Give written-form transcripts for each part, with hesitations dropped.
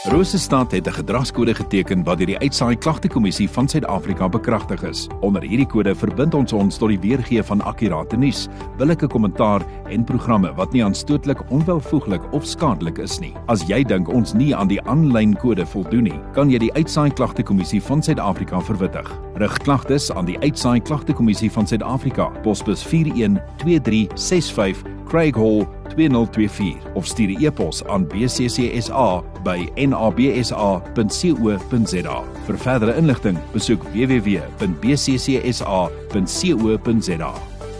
Rosestad het 'n gedragskode geteken wat deur die Uitsaai Klagtekommissie van Suid-Afrika bekragtig is. Onder hierdie kode verbind ons tot die weergee van akkurate nuus, billike kommentaar en programme wat nie aanstootlik, onwelvoeglik of skadelik is nie. As jy dink ons nie aan die aanlyn kode voldoen nie, kan jy die Uitsaai Klagtekommissie van Suid-Afrika verwittig. Rig klagtes aan die Uitsaai Klagtekommissie van Suid-Afrika, posbus 412365 Craig Hall 2024 of stuur 'n e-pos aan bccsa@nabsa.co.za. Vir verdere inligting, besoek www.bccsa.co.za.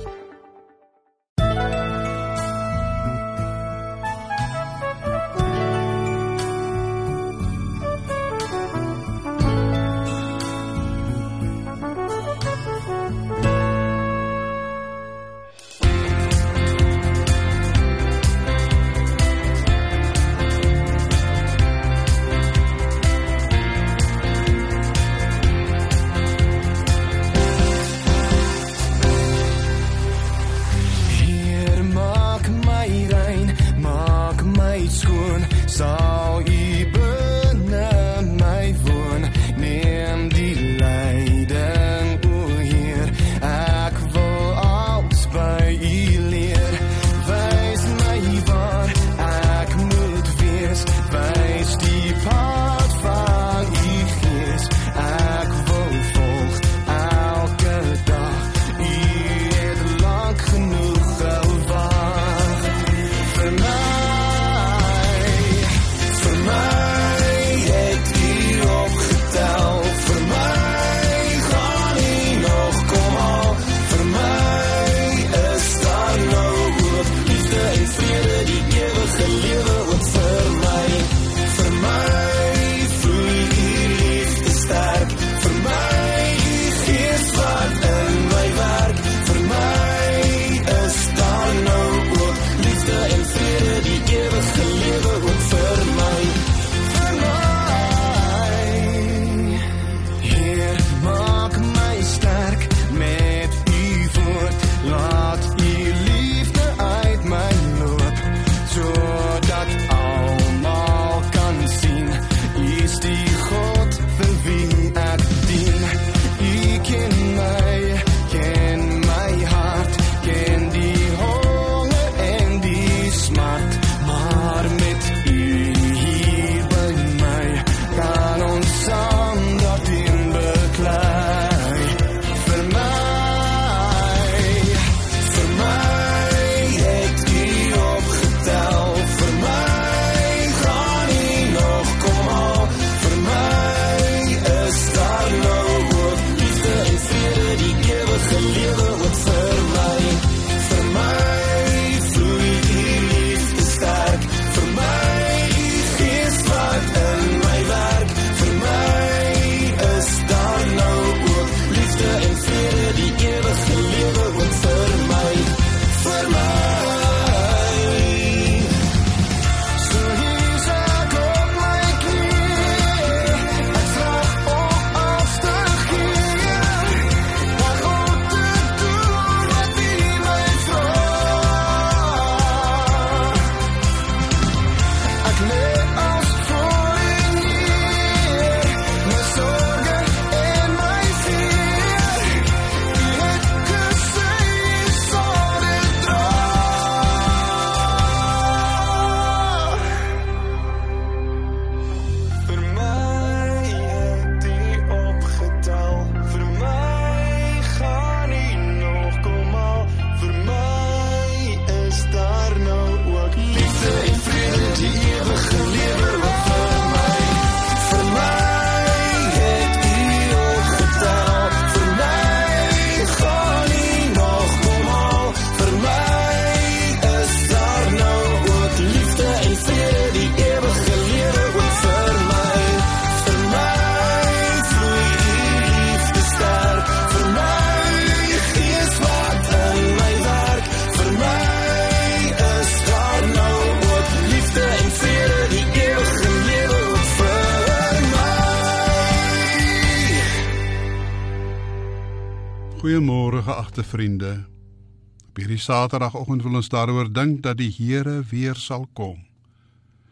Goeiemôre geagte vriende. Op hierdie Saterdagoggend wil ons daaroor dink dat die Here weer sal kom.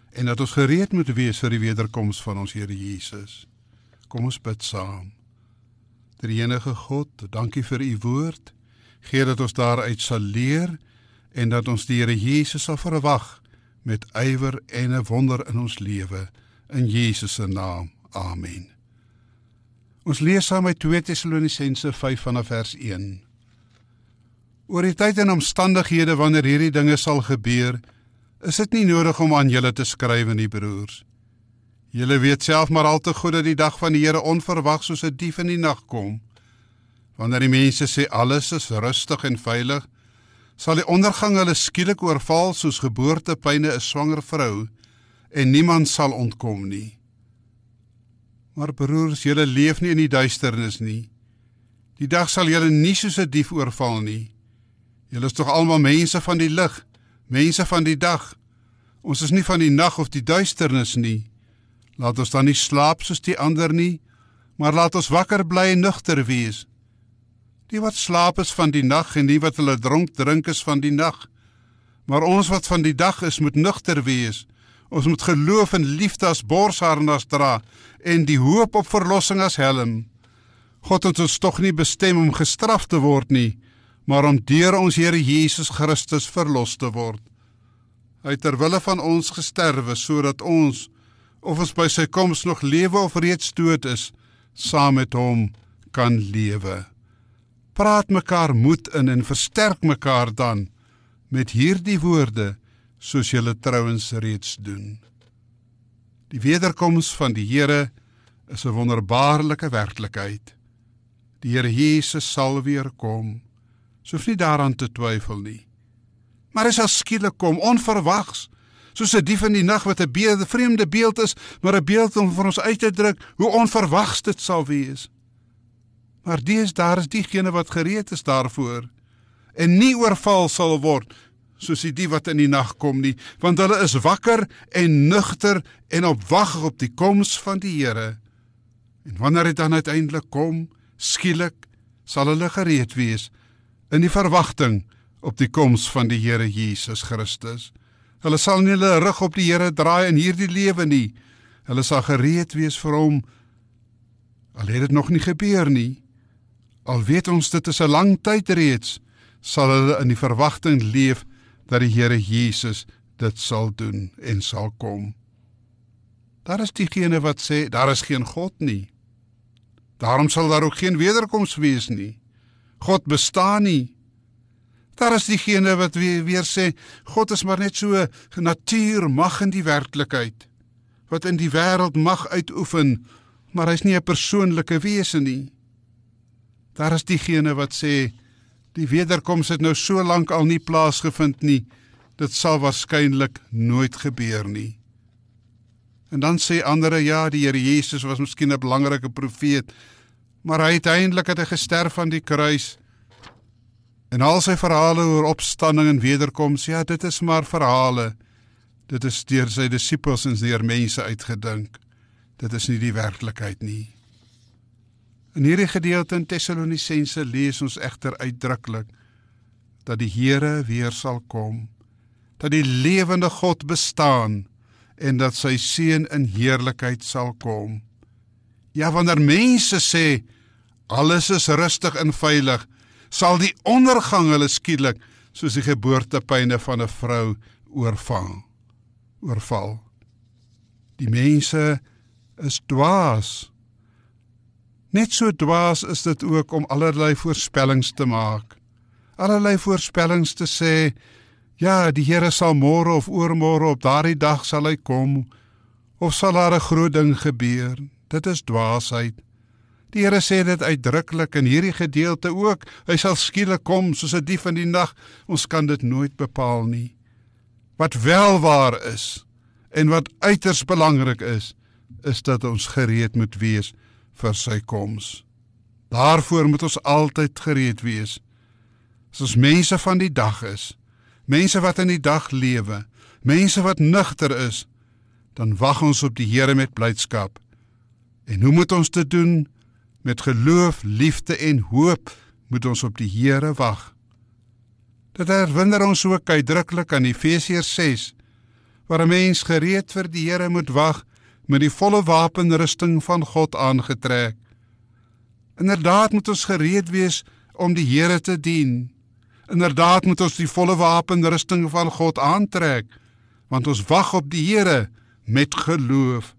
en dat ons gereed moet wees vir die wederkoms van ons Here Jesus. Kom ons bid saam. Drie-enige God, dankie vir u woord, gee dat ons daaruit sal leer, en dat ons die Here Jesus sal verwag, met ywer en 'n wonder in ons lewe, in Jesus se naam, amen. Ons lees saam uit 2 Tessalonisense 5 vanaf vers 1. Oor die tyd en omstandighede wanneer hierdie dinge sal gebeur, is dit nie nodig om aan julle te skryf nie, broers. Julle weet self maar al te goed dat die dag van die Here onverwags soos 'n dief in die nag kom. Wanneer die mense sê alles is rustig en veilig, sal die ondergang hulle skielik oorval soos geboortepyne 'n swanger vrou, en niemand sal ontkom nie. Maar broers, julle leef nie in die duisternis nie. Die dag sal julle nie soos 'n dief oorval nie. Julle is tog almal mense van die lig, mense van die dag. Ons is nie van die nag of die duisternis nie. Laat ons dan nie slaap soos die ander nie, maar laat ons wakker bly en nugter wees. Die wat slaap is van die nag, en die wat hulle drink is van die nag. Maar ons wat van die dag is, moet nugter wees. Ons moet geloof en liefde as borsharnas dra, en die hoop op verlossing as helm. God het ons tog nie bestem om gestraf te word nie, maar om deur ons Here Jesus Christus verlos te word. Hy het ter wille van ons gesterwe, sodat ons, of ons by sy koms nog lewe of reeds dood is, saam met hom kan lewe. Praat mekaar moed in en versterk mekaar dan met hierdie woorde, soos julle trouens reeds doen. Die wederkoms van die Here is 'n wonderbaarlike werklikheid. Die Here Jesus sal weer kom. So hoef nie daaraan te twyfel nie. Maar hy sal skielik kom, onverwags, soos 'n dief in die nag wat 'n vreemde beeld is, maar 'n beeld om vir ons uit te druk hoe onverwags dit sal wees. Maar daar is diegene wat gereed is daarvoor, en nie oorval sal word, soos die wat in die nag kom nie, want hulle is wakker en nugter en op wag op die koms van die Here. En wanneer hy dan uiteindelik kom, skielik sal hulle gereed wees, in die verwagting op die koms van die Here Jesus Christus. Hulle sal nie hulle rug op die Here draai in hierdie lewe nie. Hulle sal gereed wees vir hom, al het dit nog nie gebeur nie. Al weet ons dit is 'n lang tyd reeds, sal hulle in die verwagting leef dat die Here Jesus dit sal doen en sal kom. Daar is diegene wat sê, daar is geen God nie. Daarom sal daar ook geen wederkoms wees nie. God bestaan nie. Daar is diegene wat weer sê, God is maar net so natuur, mag in die werklikheid, wat in die wêreld mag uitoefen, maar hy is nie 'n persoonlike wese nie. Daar is diegene wat sê, die wederkoms het nou so lank al nie plaasgevind nie, dit sal waarskynlik nooit gebeur nie. En dan sê ander, ja, die Here Jesus was miskien 'n belangrike profeet, maar uiteindelik het hy gesterf aan die kruis. En al sy verhale oor opstanding en wederkoms, ja, dit is maar verhale. Dit is deur sy disippels en deur mense uitgedink. Dit is nie die werklikheid nie. In hierdie gedeelte in Tessalonisense lees ons egter uitdruklik dat die Here weer sal kom, dat die lewende God bestaan en dat sy seun in heerlikheid sal kom. Ja, wanneer mense sê, alles is rustig en veilig, sal die ondergang hulle skielik, soos die geboortepyne van 'n vrou oorval. Die mense is dwaas. Net so dwaas is dit ook om allerlei voorspellings te maak. Allerlei voorspellings te sê, ja, die Here sal môre of oormôre op daardie dag sal hy kom, of sal daar 'n groot ding gebeur. Dit is dwaasheid. Die Here sê dit uitdruklik in hierdie gedeelte ook, hy sal skielik kom soos 'n dief in die nag. Ons kan dit nooit bepaal nie. Wat wel waar is, en wat uiters belangrik is dat ons gereed moet wees vir sy koms. Daarvoor moet ons altyd gereed wees. As ons mense van die dag is, mense wat in die dag lewe, mense wat nugter is, dan wag ons op die Here met blydskap. En hoe moet ons dit doen? Met geloof, liefde en hoop moet ons op die Here wag. Dit herinner ons ook uitdruklik aan Efesiërs 6, waar 'n mens gereed vir die Here moet wag, met die volle wapenrusting van God aangetrek. Inderdaad moet ons gereed wees om die Here te dien. Inderdaad moet ons die volle wapenrusting van God aantrek, want ons wag op die Here met geloof.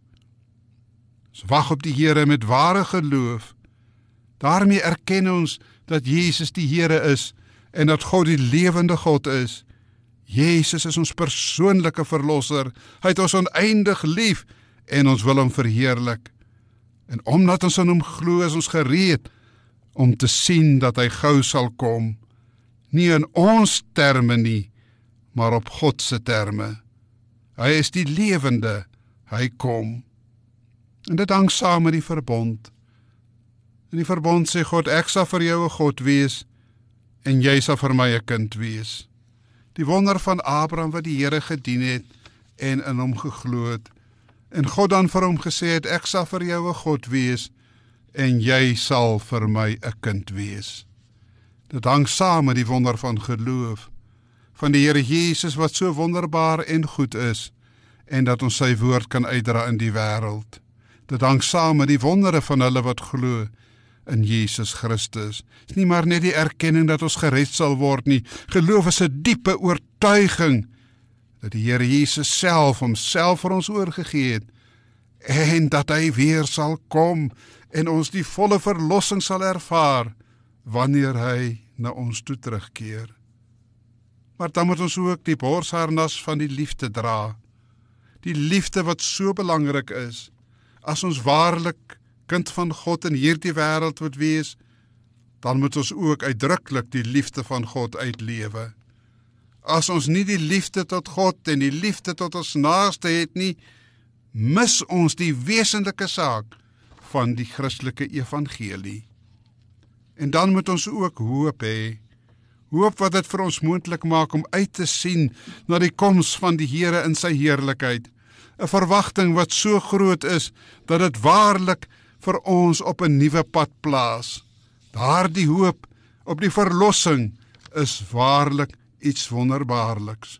Ons wag op die Here met ware geloof. Daarmee erken ons dat Jesus die Here is en dat God die lewende God is. Jesus is ons persoonlike verlosser. Hy het ons oneindig lief en ons wil hom verheerlik. En omdat ons in hom glo, is ons gereed om te sien dat hy gou sal kom. Nie in ons terme nie, maar op God se terme. Hy is die lewende, hy kom. En dit hang saam met die verbond. In die verbond sê God, ek sal vir jou 'n God wees, en jy sal vir my 'n kind wees. Die wonder van Abraham wat die Here gedien het, en in hom geglo het. En God dan vir hom gesê het, ek sal vir jou 'n God wees, en jy sal vir my 'n kind wees. Dit hang saam met die wonder van geloof, van die Here Jesus wat so wonderbaar en goed is, en dat ons sy woord kan uitdra in die wêreld. Dit hang saam met die wondere van hulle wat glo in Jesus Christus. Het is nie maar net die erkenning dat ons gered sal word nie. Geloof is 'n diepe oortuiging dat die Here Jesus self homself vir ons oorgegee het, en dat hy weer sal kom, en ons die volle verlossing sal ervaar, wanneer hy na ons toe terugkeer. Maar dan moet ons ook die borsharnas van die liefde dra. Die liefde wat so belangrik is, as ons waarlik kind van God in hierdie wêreld moet wees, dan moet ons ook uitdruklik die liefde van God uitlewe. As ons nie die liefde tot God en die liefde tot ons naaste het nie, mis ons die wesenlike saak van die Christelike evangelie. En dan moet ons ook hoop hê, hoop wat dit vir ons moontlik maak om uit te sien na die koms van die Here in sy heerlikheid, 'n verwagting wat so groot is, dat dit waarlik vir ons op 'n nuwe pad plaas. Daardie hoop op die verlossing is waarlik iets wonderbaarliks.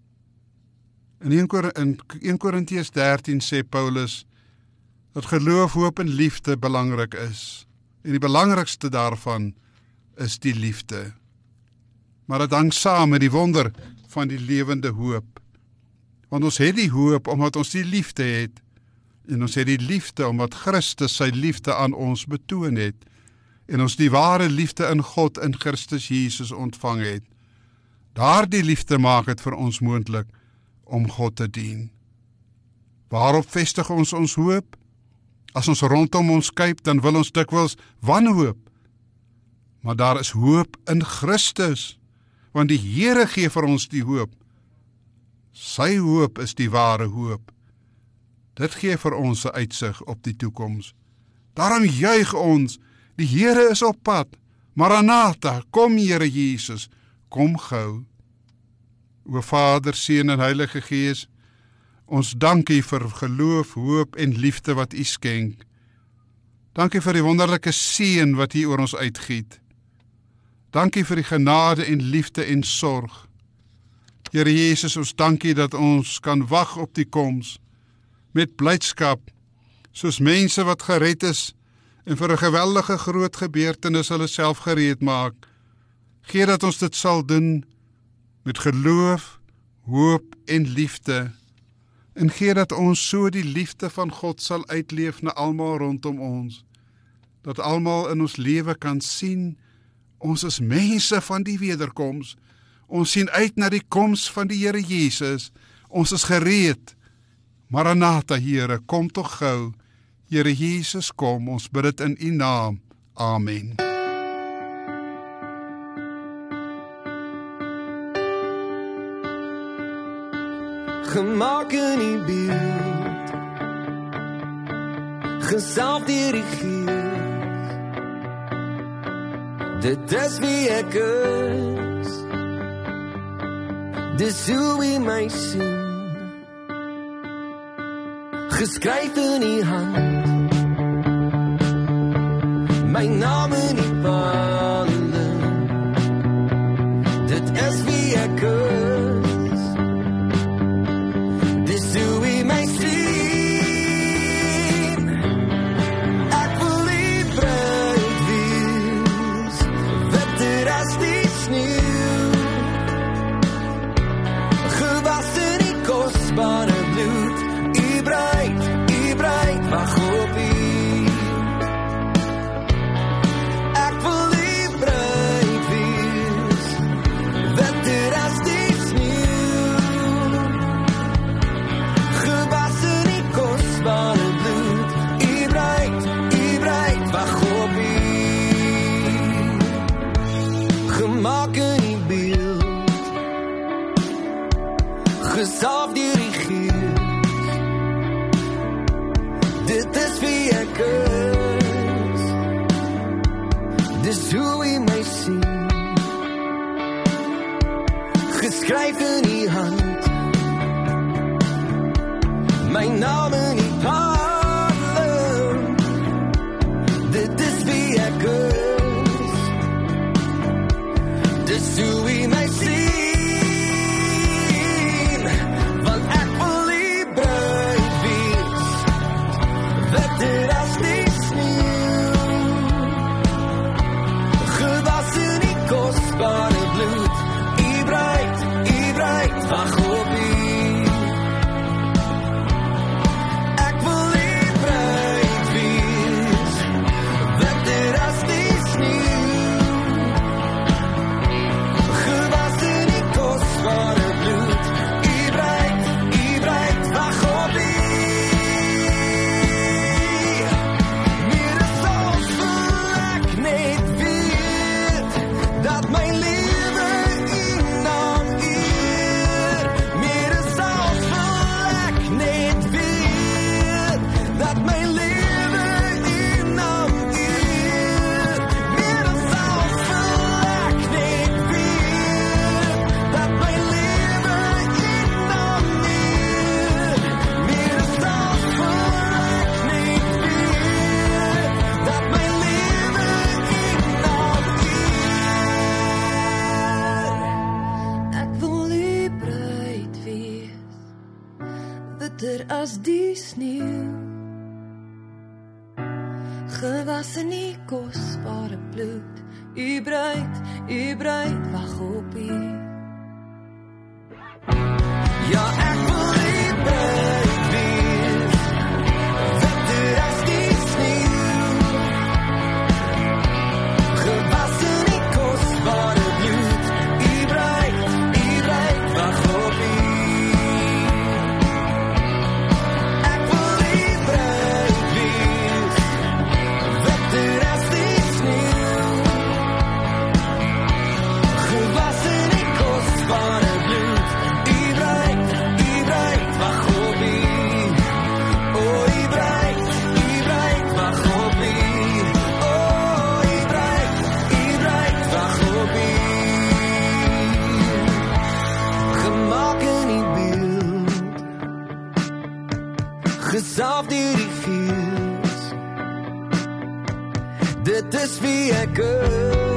In 1 Korintiërs 13 sê Paulus, dat geloof, hoop en liefde belangrik is. En die belangrikste daarvan is die liefde. Maar dit hang saam met die wonder van die lewende hoop. Want ons het die hoop omdat ons die liefde het, en ons het die liefde omdat Christus sy liefde aan ons betoon het, en ons die ware liefde in God in Christus Jesus ontvang het. Daardie liefde maak het vir ons moontlik om God te dien. Waarop vestig ons hoop? As ons rondom ons kyk, dan wil ons dikwels wanhoop. Maar daar is hoop in Christus, want die Here gee vir ons die hoop. Sy hoop is die ware hoop. Dit gee vir ons 'n uitsig op die toekoms. Daarom juig ons, die Here is op pad. Maranatha, kom Here Jesus, kom gou. O Vader, Seun en Heilige Gees, ons dank U vir geloof, hoop en liefde wat U skenk. Dankie vir die wonderlike seën wat U oor ons uitgiet. Dankie vir die genade en liefde en sorg. Here Jesus, ons dankie dat ons kan wag op die koms, met blydskap, soos mense wat gered is, en vir 'n geweldige groot gebeurtenis hulle self gereed maak. Gee dat ons dit sal doen, met geloof, hoop en liefde, en gee dat ons so die liefde van God sal uitleef na almal rondom ons, dat almal in ons lewe kan sien, ons is mense van die wederkoms, ons sien uit na die koms van die Here Jesus, ons is gereed. Maranatha, Here, kom tog gou. Here Jesus, kom, ons bid dit in U naam. Amen. Gemaak in U beeld, gesalf deur die Gees, dit is wie ek is, dis hoe U my sien, geskryf in U hand, my naam in U pale, dit is wie ek is, geskryf in die hand, my naam in die paadlum, dit is wie ek is, dis hoe wie my sien, want ek wil die bruid wees, witter as die sneeuw, gewas in die kostbare bloed, die bruid van Gobie. Ek wil die bruid wees, witter as die sneeuw, gewas in die kostbare bloed, die bruid van Gobie. Meer as als wil ek net weet, dat my lewe in naam eer. Meer as als wil ek net weet, dat my lewe in naam eer. Meer as als wil ek net weet, dat my lewe in naam eer. Meer as als wil ek net weet, dat my lewe in naam eer. Ek wil die bruid wees, witter as die sneeuw, gewas in die kostbare bloed, u bruid wag op u. Ja, ek wil die bruid wees, witter as die sneeuw, gewas in die kostbare bloed, u bruid wag op u. Ek wil die bruid wees, witter as die sneeuw, gewas in die kostbare bloed, u bruid wag op u. O, u bruid wag op u. O, u bruid wag op u. Gemaak in die beeld, gesalf deur die Gees, dit is wie ek is.